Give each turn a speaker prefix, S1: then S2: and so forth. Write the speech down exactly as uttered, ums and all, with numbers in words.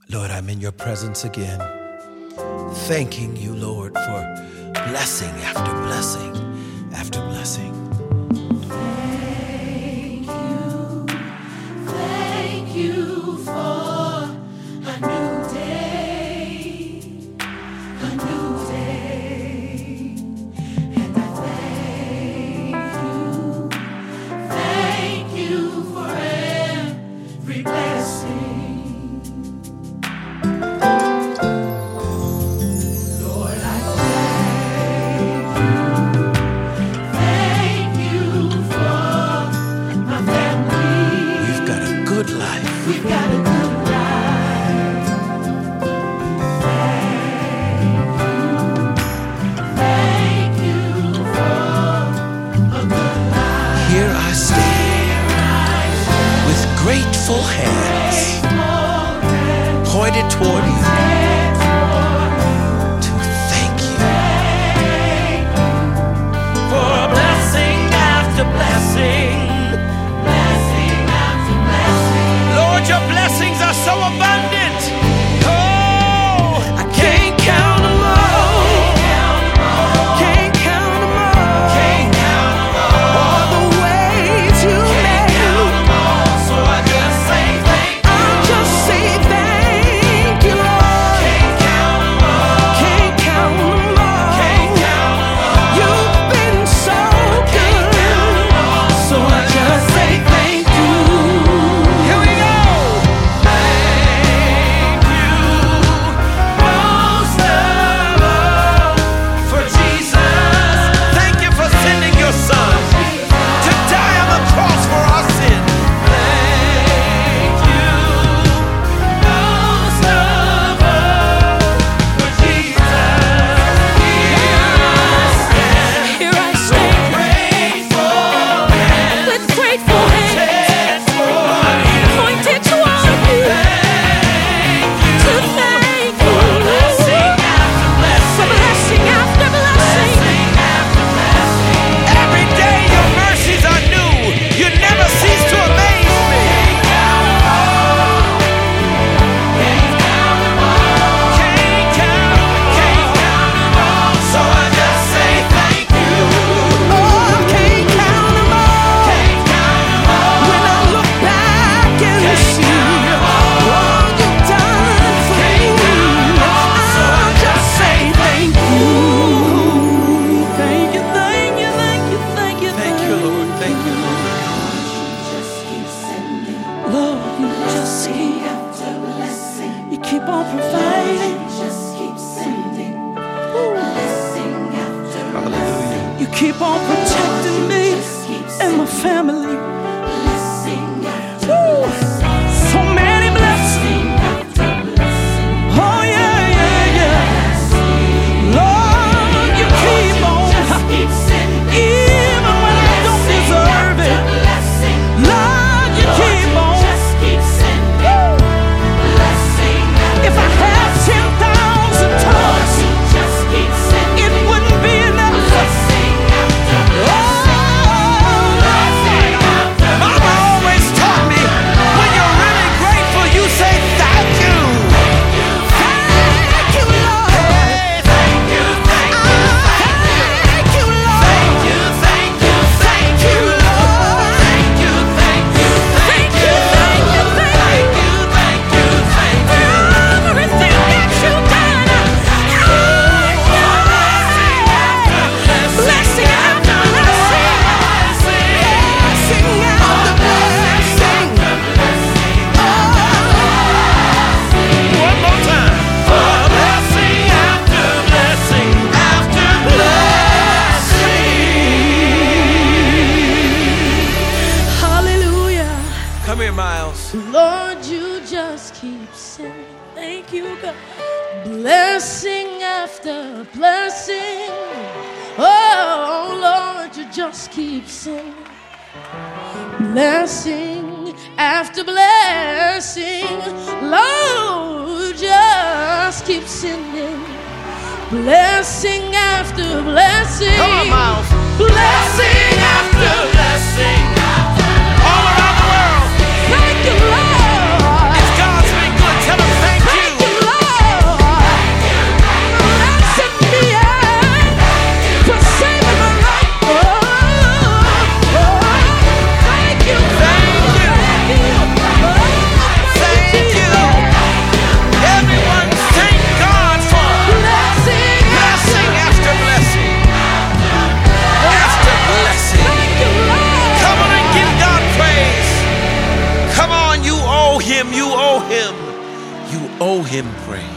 S1: Lord, I'm in your presence again, thanking you, Lord, for blessing after blessing after blessing.
S2: Thank you, thank you for a new day, a new day, and I thank you, thank you for every blessing. We've got a good life. Thank you, thank you for a good life.
S1: Here I stand with grateful hands pointed toward you to thank you for a blessing after blessing. Your blessings are so abundant. Oh, I can't count them all. Can't count them all. Can't count them all. All the ways you made. So I just say thank you. I just say thank you, Lord. Can't count them all. Can't count them all. Can't count them all. You've been so good. So I just say thank you. Here we go.
S3: Keep on protecting me and my family. Woo. So many blessings. Oh yeah, yeah, yeah. Lord, you keep on, even when I don't deserve it. Lord, you keep on. Woo. If I had ten thousand tongues, it wouldn't be enough.
S2: Lord, you just keep saying thank you, God. Blessing after blessing. Oh, Lord, you just keep saying blessing after blessing. Lord, just keep sending blessing after blessing.
S1: Come on, Miles.
S2: Blessing after blessing.
S1: All around the world.
S2: Thank you, Lord.
S1: If God's been good, tell him thank you. owe him praise.